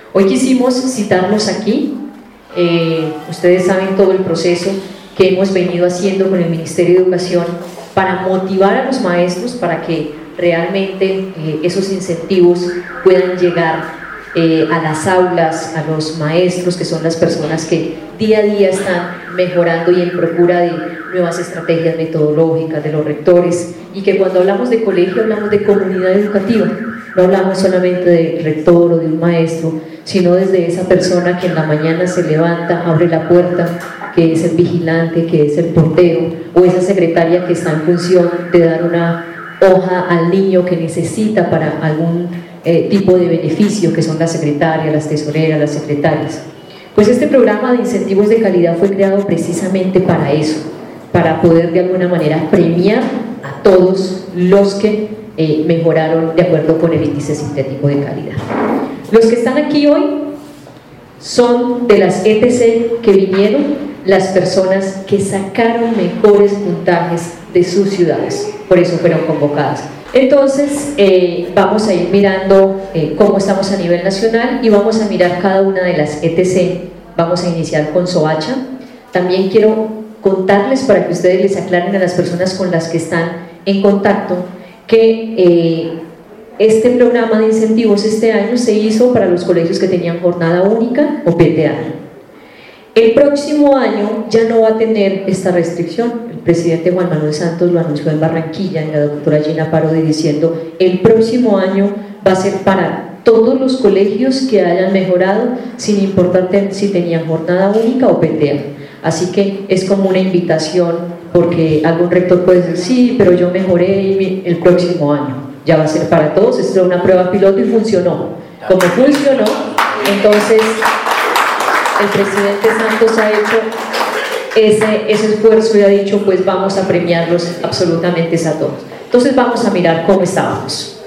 Hoy quisimos citarnos aquí. Ustedes saben todo el proceso que hemos venido haciendo con el Ministerio de Educación para motivar a los maestros para que realmente esos incentivos puedan llegar a las aulas, a los maestros, que son las personas que día a día están mejorando y en procura de nuevas estrategias metodológicas, de los rectores, y que cuando hablamos de colegio hablamos de comunidad educativa, no hablamos solamente del rector o de un maestro, sino desde esa persona que en la mañana se levanta, abre la puerta, que es el vigilante, que es el portero, o esa secretaria que está en función de dar una hoja al niño que necesita para algún tipo de beneficio, que son las secretarias, las tesoreras, las secretarias. Pues este programa de incentivos de calidad fue creado precisamente para eso, para poder de alguna manera premiar a todos los que mejoraron de acuerdo con el índice sintético de calidad. Los que están aquí hoy son de las ETC que vinieron, las personas que sacaron mejores puntajes de sus ciudades, por eso fueron convocadas. Entonces vamos a ir mirando cómo estamos a nivel nacional y vamos a mirar cada una de las ETC. Vamos a iniciar con Soacha. También quiero contarles, para que ustedes les aclaren a las personas con las que están en contacto, que este programa de incentivos este año se hizo para los colegios que tenían jornada única o PTA. El próximo año ya no va a tener esta restricción. El presidente Juan Manuel Santos lo anunció en Barranquilla, en la doctora Gina Parodi, diciendo el próximo año va a ser para todos los colegios que hayan mejorado, sin importar si tenían jornada única o PTA. Así que es como una invitación, porque algún rector puede decir, sí, pero yo mejoré el próximo año. Ya va a ser para todos. Esto es una prueba piloto y funcionó. Como funcionó, entonces el presidente Santos ha hecho ese esfuerzo y ha dicho, pues vamos a premiarlos absolutamente a todos. Entonces vamos a mirar cómo estábamos.